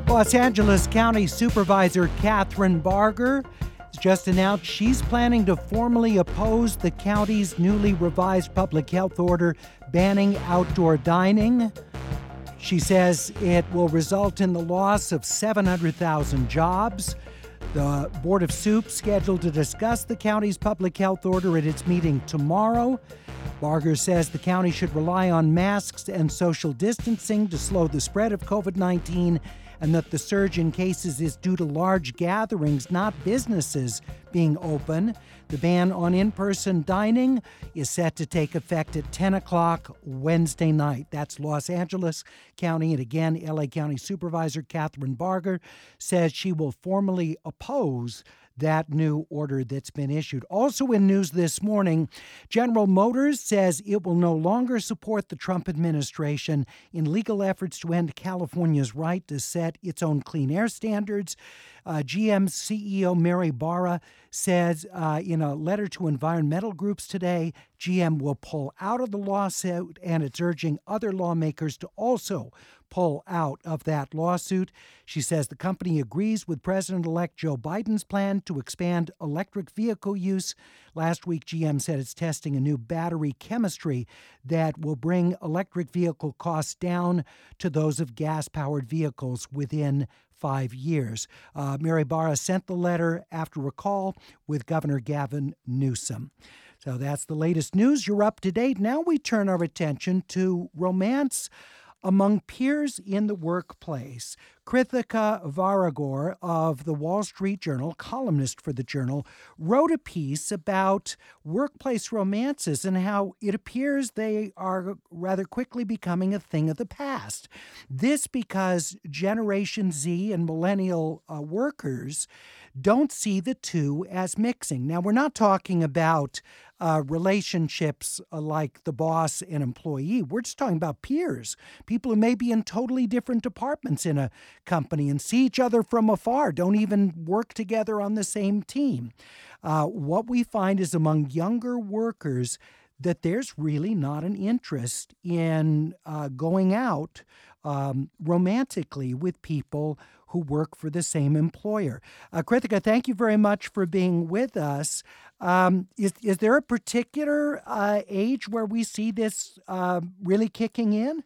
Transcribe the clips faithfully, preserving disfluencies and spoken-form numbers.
Los Angeles County Supervisor Catherine Barger has just announced she's planning to formally oppose the county's newly revised public health order banning outdoor dining. She says it will result in the loss of seven hundred thousand jobs. The Board of Soup scheduled to discuss the county's public health order at its meeting tomorrow. Barger says the county should rely on masks and social distancing to slow the spread of covid nineteen, and that the surge in cases is due to large gatherings, not businesses being open. The ban on in-person dining is set to take effect at ten o'clock Wednesday night. That's Los Angeles County. And again, L A County Supervisor Catherine Barger says she will formally oppose that new order that's been issued. Also in news this morning, General Motors says it will no longer support the Trump administration in legal efforts to end California's right to set its own clean air standards. Uh, G M C E O Mary Barra says uh, in a letter to environmental groups today, G M will pull out of the lawsuit, and it's urging other lawmakers to also pull out of that lawsuit. She says the company agrees with President-elect Joe Biden's plan to expand electric vehicle use. Last week, G M said it's testing a new battery chemistry that will bring electric vehicle costs down to those of gas-powered vehicles within five years. Uh, Mary Barra sent the letter after a call with Governor Gavin Newsom. So that's the latest news. You're up to date. Now we turn our attention to romance among peers in the workplace. Krithika Varagor of the Wall Street Journal, columnist for the Journal, wrote a piece about workplace romances and how it appears they are rather quickly becoming a thing of the past. This because Generation Z and millennial uh, workers don't see the two as mixing. Now, we're not talking about uh, relationships uh, like the boss and employee. We're just talking about peers, people who may be in totally different departments in a company and see each other from afar, don't even work together on the same team. Uh, what we find is among younger workers that there's really not an interest in uh, going out um, romantically with people who work for the same employer. Uh, Krithika, thank you very much for being with us. Um, is, is there a particular uh, age where we see this uh, really kicking in?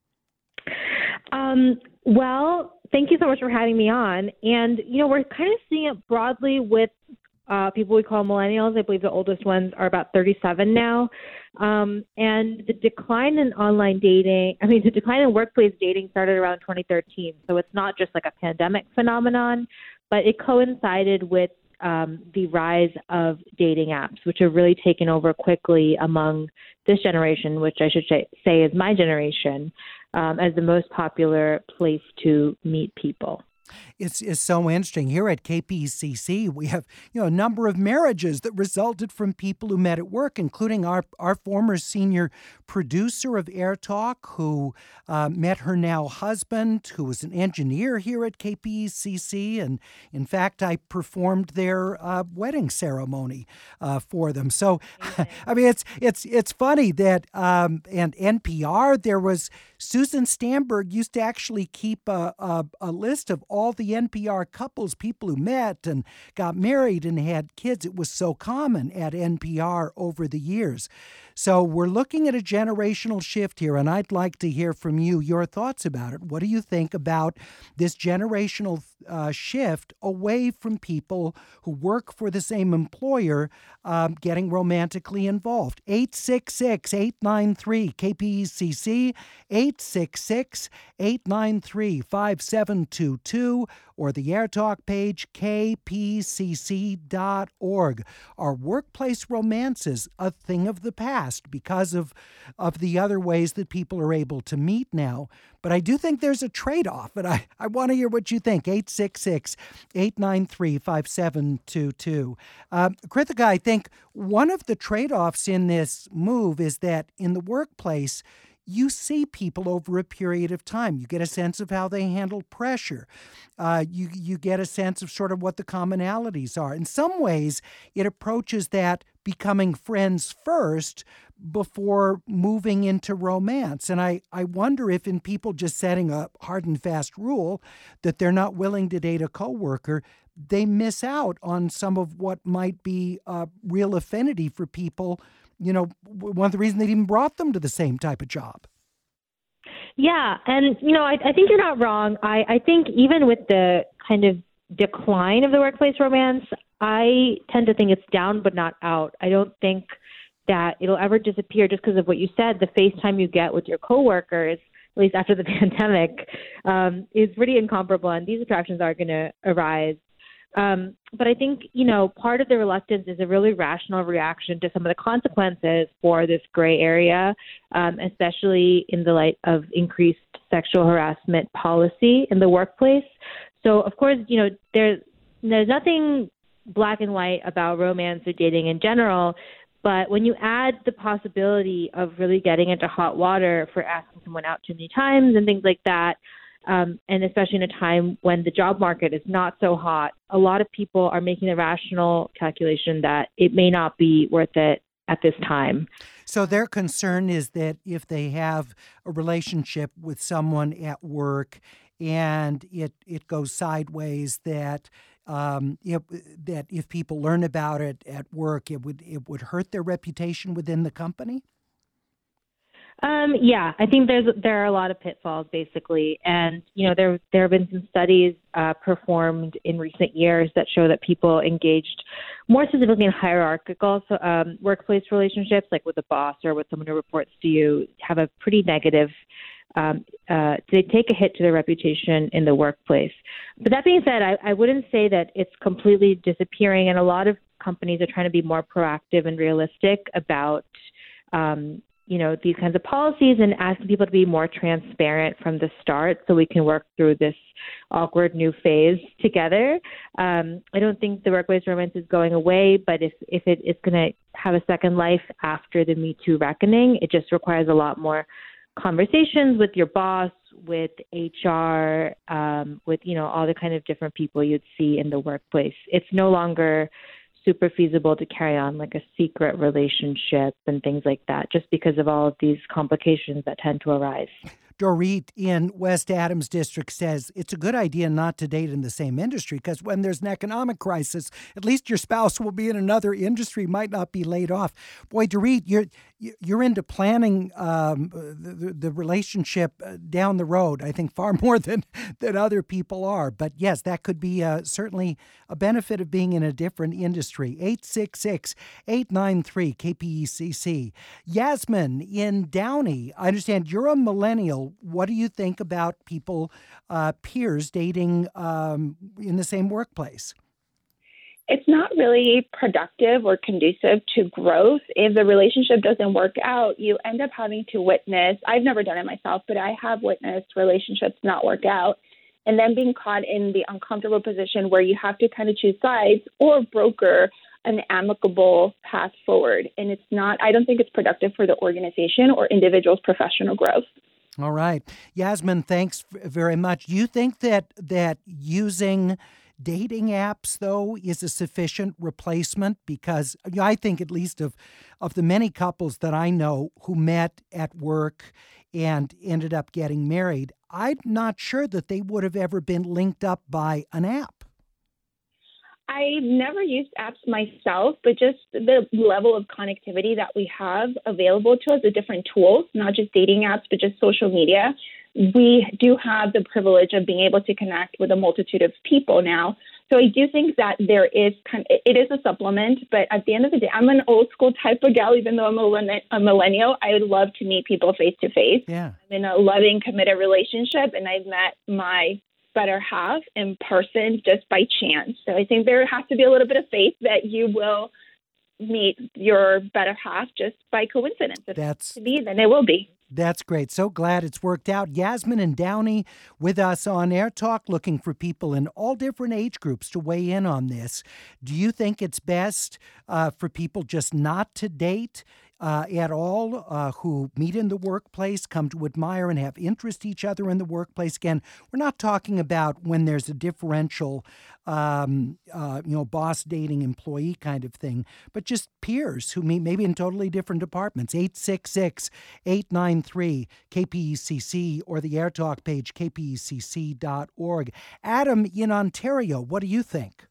Um, well, thank you so much for having me on. And, you know, we're kind of seeing it broadly with uh, people we call millennials. I believe the oldest ones are about thirty-seven now. Um, and the decline in online dating, I mean, the decline in workplace dating started around twenty thirteen. So it's not just like a pandemic phenomenon, but it coincided with um, the rise of dating apps, which have really taken over quickly among this generation, which I should say is my generation, um, as the most popular place to meet people. It's, it's so interesting. Here at K P C C, we have you know a number of marriages that resulted from people who met at work, including our, our former senior producer of Air Talk, who uh, met her now husband, who was an engineer here at K P C C. And in fact, I performed their uh, wedding ceremony uh, for them. So, okay. I mean, it's it's it's funny that, um, and N P R, there was Susan Stamberg used to actually keep a, a, a list of all the N P R couples, people who met and got married and had kids. It was so common at N P R over the years. So we're looking at a generational shift here, and I'd like to hear from you your thoughts about it. What do you think about this generational uh, shift away from people who work for the same employer um, getting romantically involved? eight six six, eight nine three, K P C C, eight six six, eight nine three, five seven two two, or the AirTalk page, k p c c dot org. Are workplace romances a thing of the past because of, of the other ways that people are able to meet now? But I do think there's a trade-off, and I, I want to hear what you think. eight six six, eight nine three, five seven two two. Um, Krithika, I think one of the trade-offs in this move is that in the workplace, you see people over a period of time. You get a sense of how they handle pressure. Uh, you you get a sense of sort of what the commonalities are. In some ways, it approaches that becoming friends first before moving into romance. And I, I wonder if in people just setting a hard and fast rule that they're not willing to date a coworker, they miss out on some of what might be a real affinity for people. You know, one of the reasons they even brought them to the same type of job. Yeah. And, you know, I, I think you're not wrong. I, I think even with the kind of decline of the workplace romance, I tend to think it's down but not out. I don't think that it'll ever disappear just because of what you said. The FaceTime you get with your coworkers, at least after the pandemic, um, is pretty incomparable, and these attractions are going to arise. Um, but I think, you know, part of the reluctance is a really rational reaction to some of the consequences for this gray area, um, especially in the light of increased sexual harassment policy in the workplace. So, of course, you know, there's, there's nothing black and white about romance or dating in general, but when you add the possibility of really getting into hot water for asking someone out too many times and things like that, Um, and especially in a time when the job market is not so hot, a lot of people are making the rational calculation that it may not be worth it at this time. So their concern is that if they have a relationship with someone at work and it it goes sideways, that um, if, that if people learn about it at work, it would it would hurt their reputation within the company? Um, yeah, I think there's there are a lot of pitfalls, basically, and you know there there have been some studies uh, performed in recent years that show that people engaged more specifically in hierarchical so, um, workplace relationships, like with a boss or with someone who reports to you, have a pretty negative. Um, uh, they take a hit to their reputation in the workplace. But that being said, I, I wouldn't say that it's completely disappearing, and a lot of companies are trying to be more proactive and realistic about. Um, you know, these kinds of policies and asking people to be more transparent from the start so we can work through this awkward new phase together. Um, I don't think the workplace romance is going away, but if, if it is going to have a second life after the Me Too reckoning, it just requires a lot more conversations with your boss, with H R, um, with, you know, all the kind of different people you'd see in the workplace. It's no longer super feasible to carry on like a secret relationship and things like that, just because of all of these complications that tend to arise. Dorit in West Adams District says it's a good idea not to date in the same industry because when there's an economic crisis, at least your spouse will be in another industry, might not be laid off. Boy, Dorit, you're you're into planning um, the, the relationship down the road, I think, far more than, than other people are. But yes, that could be uh, certainly a benefit of being in a different industry. eight six six, eight nine three, K P E C C. Yasmin in Downey, I understand you're a millennial. What do you think about people, uh, peers dating um, in the same workplace? It's not really productive or conducive to growth. If the relationship doesn't work out, you end up having to witness, I've never done it myself, but I have witnessed relationships not work out, and then being caught in the uncomfortable position where you have to kind of choose sides or broker an amicable path forward. And it's not, I don't think it's productive for the organization or individual's professional growth. All right. Yasmin, thanks very much. Do you think that that using dating apps, though, is a sufficient replacement? Because I think at least of, of the many couples that I know who met at work and ended up getting married, I'm not sure that they would have ever been linked up by an app. I've never used apps myself, but just the level of connectivity that we have available to us, the different tools, not just dating apps, but just social media. We do have the privilege of being able to connect with a multitude of people now. So I do think that there is kind of, it is a supplement, but at the end of the day, I'm an old school type of gal, even though I'm a millennial. I would love to meet people face to face. Yeah. I'm in a loving, committed relationship, and I've met my better half in person just by chance. So I think there has to be a little bit of faith that you will meet your better half just by coincidence. If That's to be, then it will be. That's great. So glad it's worked out. Yasmin and Downey with us on Air Talk, looking for people in all different age groups to weigh in on this. Do you think it's best uh, for people just not to date uh, at all uh, who meet in the workplace, come to admire and have interest each other in the workplace. Again, we're not talking about when there's a differential, um, uh, you know, boss dating employee kind of thing, but just peers who meet maybe in totally different departments. eight six six, eight nine three, K P E C C or the AirTalk page, k p e c c dot org. Adam, in Ontario, what do you think?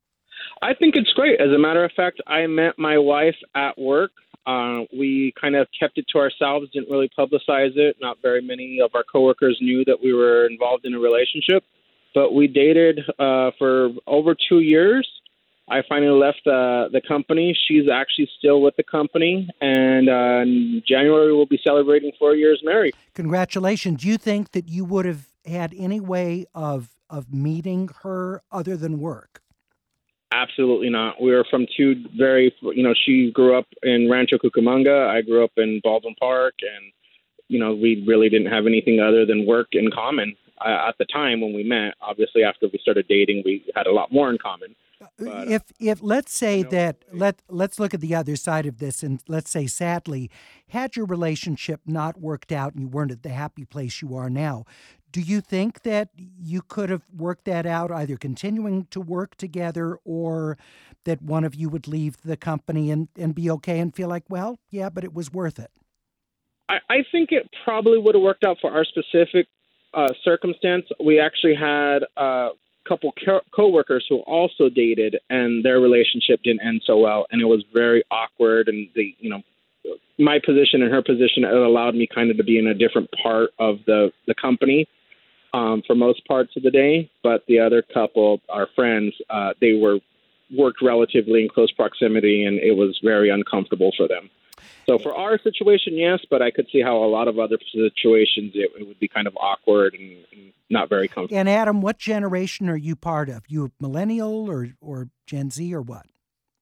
I think it's great. As a matter of fact, I met my wife at work. Uh, we kind of kept it to ourselves, didn't really publicize it. Not very many of our coworkers knew that we were involved in a relationship, but we dated uh, for over two years. I finally left uh, the company. She's actually still with the company, and uh, in January we'll be celebrating four years married. Congratulations. Do you think that you would have had any way of of meeting her other than work? Absolutely not. We were from two very, you know, she grew up in Rancho Cucamonga. I grew up in Baldwin Park, and, you know, we really didn't have anything other than work in common uh, at the time when we met. Obviously, after we started dating, we had a lot more in common. But, if if let's say know, that let let's look at the other side of this, and let's say sadly, had your relationship not worked out and you weren't at the happy place you are now, do you think that you could have worked that out, either continuing to work together or that one of you would leave the company and, and be okay and feel like, well, yeah, but it was worth it? I, I think it probably would have worked out for our specific uh, circumstance. We actually had a couple co- coworkers who also dated, and their relationship didn't end so well, and it was very awkward. And the, you know, my position and her position, it allowed me kind of to be in a different part of the, the company. Um, for most parts of the day, but the other couple, our friends, uh, they were worked relatively in close proximity, and it was very uncomfortable for them. So for our situation, yes, but I could see how a lot of other situations it, it would be kind of awkward and, and not very comfortable. And Adam, what generation are you part of? You millennial or or Gen Z or what?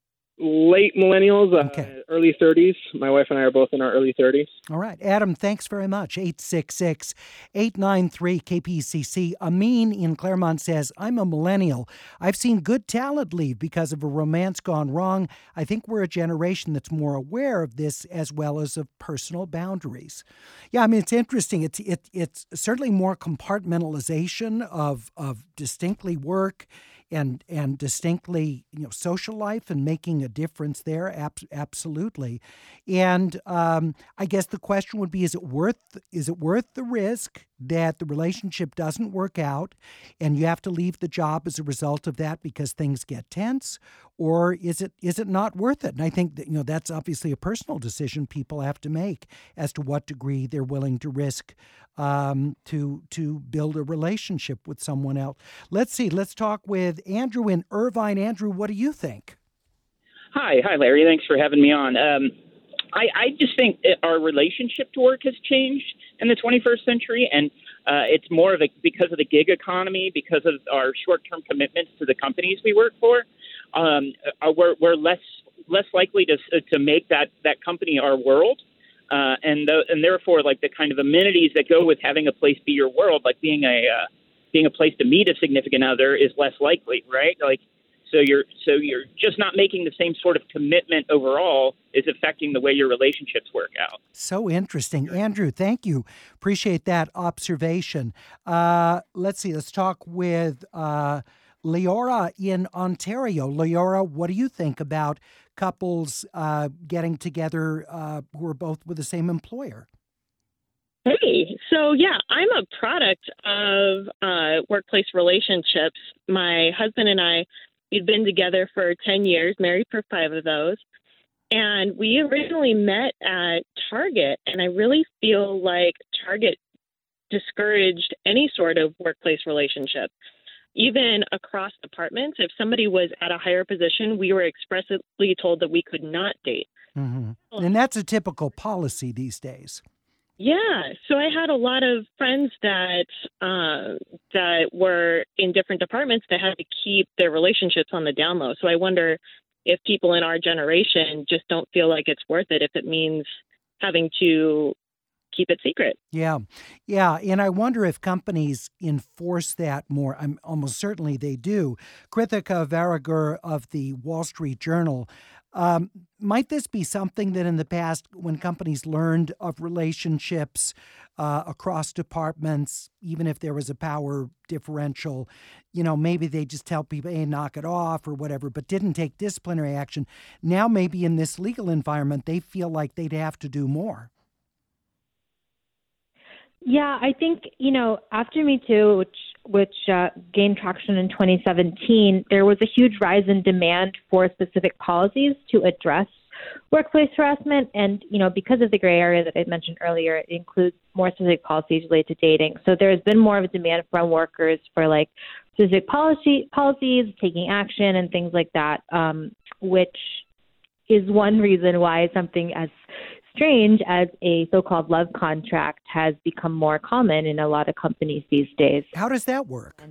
Late millennials, uh, okay. early thirties. My wife and I are both in our early thirties. All right. Adam, thanks very much. eight six six, eight nine three, K P E C C. Amin in Claremont says, I'm a millennial. I've seen good talent leave because of a romance gone wrong. I think we're a generation that's more aware of this as well as of personal boundaries. Yeah, I mean, it's interesting. It's it, it's certainly more compartmentalization of of distinctly work and and distinctly, you know, social life and making a difference there. Ab- absolutely. And um, I guess the question would be, is it worth is it worth the risk that the relationship doesn't work out and you have to leave the job as a result of that because things get tense? Or is it is it not worth it? And I think that, you know, that's obviously a personal decision people have to make as to what degree they're willing to risk um, to to build a relationship with someone else. Let's see. Let's talk with Andrew in Irvine. Andrew, what do you think? Hi. Hi, Larry. Thanks for having me on. Um, I, I just think our relationship to work has changed in the twenty-first century, and uh, it's more of a because of the gig economy, because of our short-term commitments to the companies we work for. Um, we're, we're less less likely to to make that, that company our world, uh, and the, and therefore, like the kind of amenities that go with having a place be your world, like being a uh, being a place to meet a significant other, is less likely, right? Like, so you're so you're just not making the same sort of commitment overall is affecting the way your relationships work out. So interesting. Andrew, thank you. Appreciate that observation. Uh, let's see. Let's talk with uh, Leora in Ontario. Leora, what do you think about couples uh, getting together uh, who are both with the same employer? Hey, so yeah, I'm a product of uh, workplace relationships. My husband and I, we'd been together for ten years, married for five of those. And we originally met at Target, and I really feel like Target discouraged any sort of workplace relationship. Even across departments, if somebody was at a higher position, we were expressly told that we could not date. Mm-hmm. And that's a typical policy these days. Yeah, so I had a lot of friends that uh, that were in different departments that had to keep their relationships on the down low. So I wonder if people in our generation just don't feel like it's worth it if it means having to keep it secret. Yeah, yeah, and I wonder if companies enforce that more. I'm almost certainly they do. Krithika Varagur of the Wall Street Journal. Um, might this be something that in the past, when companies learned of relationships uh, across departments, even if there was a power differential, you know, maybe they just tell people, hey, knock it off or whatever, but didn't take disciplinary action. Now, maybe in this legal environment, they feel like they'd have to do more. Yeah, I think, you know, after Me Too, which which uh, gained traction in twenty seventeen, there was a huge rise in demand for specific policies to address workplace harassment. And, you know, because of the gray area that I mentioned earlier, it includes more specific policies related to dating. So there's been more of a demand from workers for like specific policy policies, taking action and things like that, um, which is one reason why something as strange as a so-called love contract has become more common in a lot of companies these days. How does that work?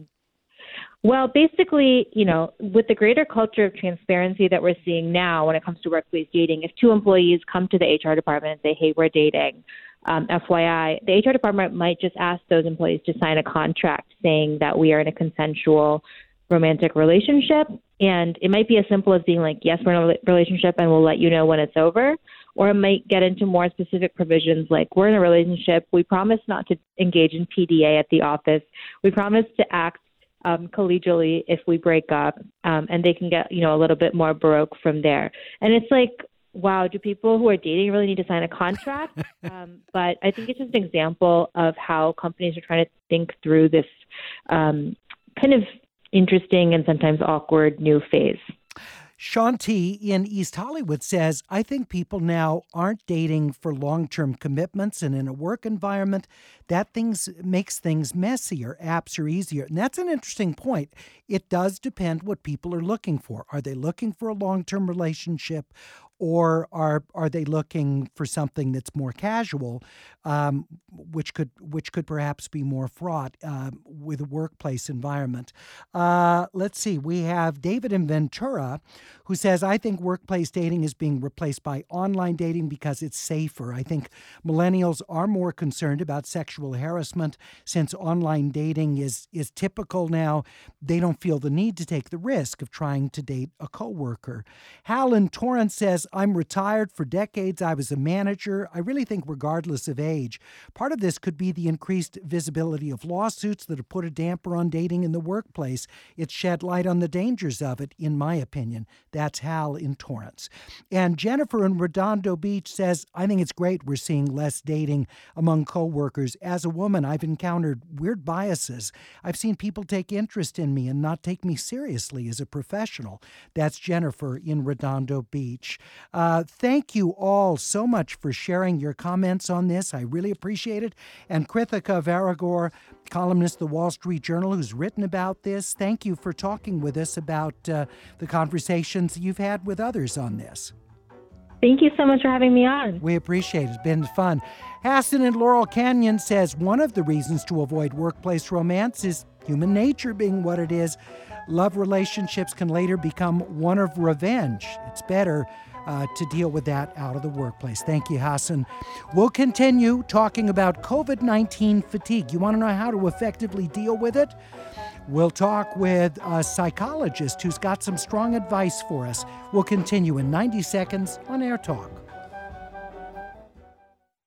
Well, basically, you know, with the greater culture of transparency that we're seeing now when it comes to workplace dating, if two employees come to the H R department and say, hey, we're dating, um, F Y I, the H R department might just ask those employees to sign a contract saying that we are in a consensual romantic relationship. And it might be as simple as being like, yes, we're in a relationship and we'll let you know when it's over. Or it might get into more specific provisions like, we're in a relationship. We promise not to engage in P D A at the office. We promise to act um, collegially if we break up. Um, and they can get, you know, a little bit more baroque from there. And it's like, wow, do people who are dating really need to sign a contract? um, but I think it's just an example of how companies are trying to think through this um, kind of interesting and sometimes awkward new phase. Shanti in East Hollywood says, I think people now aren't dating for long-term commitments, and in a work environment, that things makes things messier. Apps are easier. And that's an interesting point. It does depend what people are looking for. Are they looking for a long-term relationship, or are are they looking for something that's more casual, um, which could which could perhaps be more fraught uh, with a workplace environment? Uh, let's see. We have David in Ventura, who says, I think workplace dating is being replaced by online dating because it's safer. I think millennials are more concerned about sexual harassment since online dating is is typical now. They don't feel the need to take the risk of trying to date a coworker. Hal in Torrance says, I'm retired. For decades, I was a manager. I really think regardless of age, part of this could be the increased visibility of lawsuits that have put a damper on dating in the workplace. It's shed light on the dangers of it, in my opinion. That's Hal in Torrance. And Jennifer in Redondo Beach says, I think it's great we're seeing less dating among coworkers. As a woman, I've encountered weird biases. I've seen people take interest in me and not take me seriously as a professional. That's Jennifer in Redondo Beach. Uh, thank you all so much for sharing your comments on this. I really appreciate it. And Krithika Varagore, columnist of the Wall Street Journal, who's written about this, thank you for talking with us about uh, the conversations you've had with others on this. Thank you so much for having me on. We appreciate it. It's been fun. Hassan in Laurel Canyon says one of the reasons to avoid workplace romance is human nature being what it is. Love relationships can later become one of revenge. It's better uh, to deal with that out of the workplace. Thank you, Hassan. We'll continue talking about covid nineteen fatigue. You want to know how to effectively deal with it? We'll talk with a psychologist who's got some strong advice for us. We'll continue in ninety seconds on Air Talk.